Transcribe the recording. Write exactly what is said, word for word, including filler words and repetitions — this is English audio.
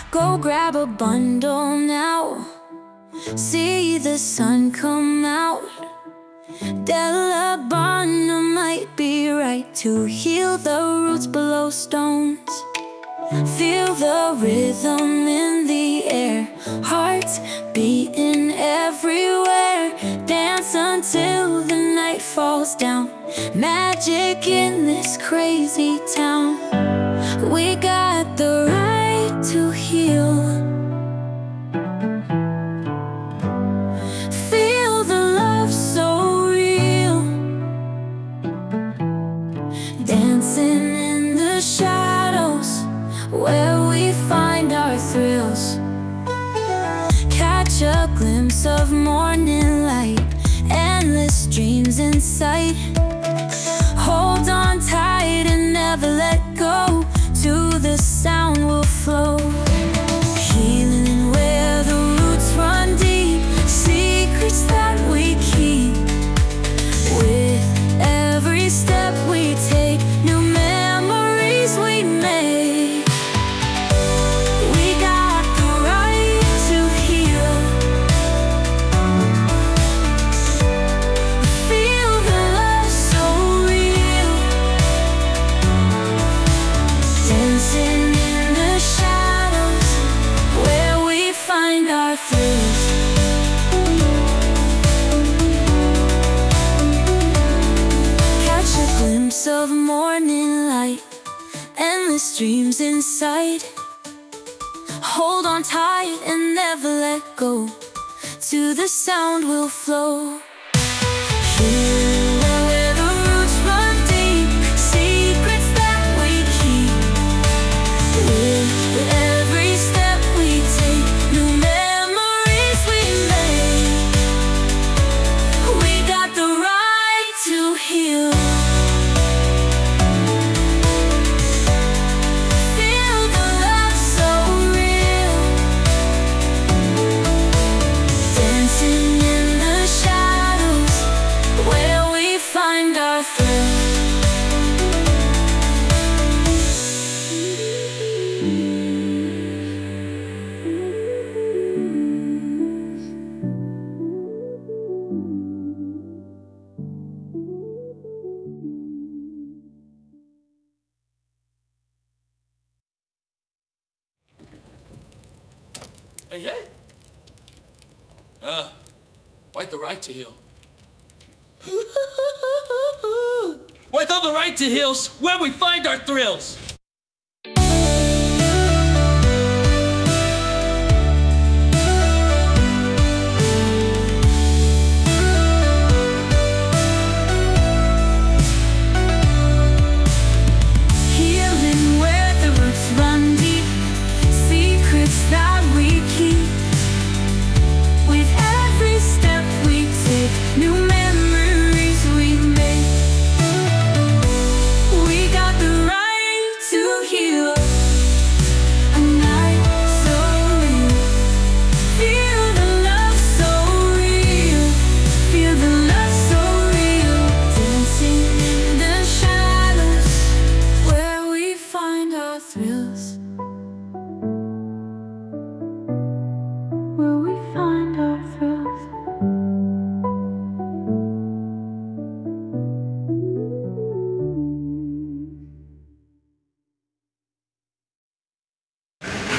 Go grab a bundle now, see the sun come out. Delabana might be right to heal the roots below stones. Feel the rhythm in the air, hearts beating everywhere. Dance until the night falls down. Magic in this crazy town. We got the right to heal. Feel the love so real. Dancing in the shadows, where we find our thrills. Catch a glimpse of morning light, endless dreams in sight. Hold on tight and never let go, to the sound will flow. Healing where the roots run deep, secrets that we keep. With every step we take, new memories we make. We got the right to heal. Feel the love so real. Dancing in the shadows, where we find our thrills. Catch a glimpse of morning light, endless dreams in sight. Hold on tight and never let go, to the sound will flow. Here where the roots run deep, secrets that we keep. With every step we take, new memories we make. We got the right to heal. Feel the love so real. Dancing in the shadows, where we find our thrill. Hey, hey! Uh, quite the right to heal. Quite the right to heal's where we find our thrills.